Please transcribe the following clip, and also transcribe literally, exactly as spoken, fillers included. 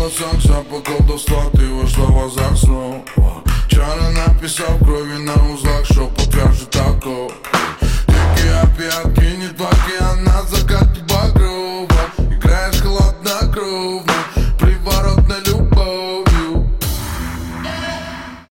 волосах запах колдовства, ты вошла в азарт снова. Чары написал крови на узлах, что покажет такого.